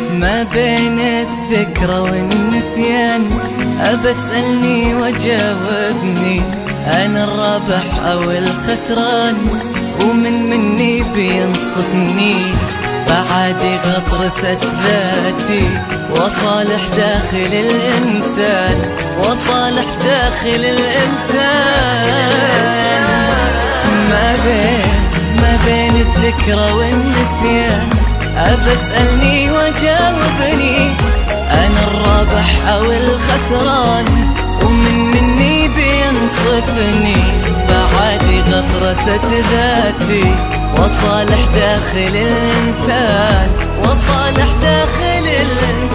ما بين الذكرى والنسيان أبسألني وجاوبني، أنا الرابح أو الخسران ومن مني بينصفني؟ بعادي غطرسة ذاتي وصالح داخل الإنسان، وصالح داخل الإنسان. ما بين الذكرى والنسيان أبسألني وجاوبني، أنا الرابح أو الخسران ومن مني بينصفني؟ بعادي غطرسة ذاتي وصالح داخل الإنسان، وصالح داخل الإنسان.